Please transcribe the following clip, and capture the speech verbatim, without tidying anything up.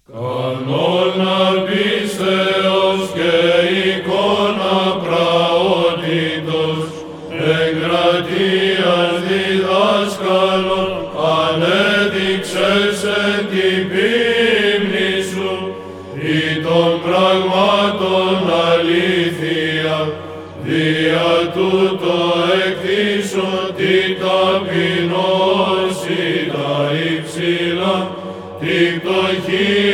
Κανόνα πίστεως και εικόνα πραότητος, εγκρατείας διδάσκαλον, ανέδειξες εν την πίμνη σου, ή των πραγμάτων αλήθεια, δια τούτο εκθήσουν την ταπεινώση τα υψηλά, την πτωχή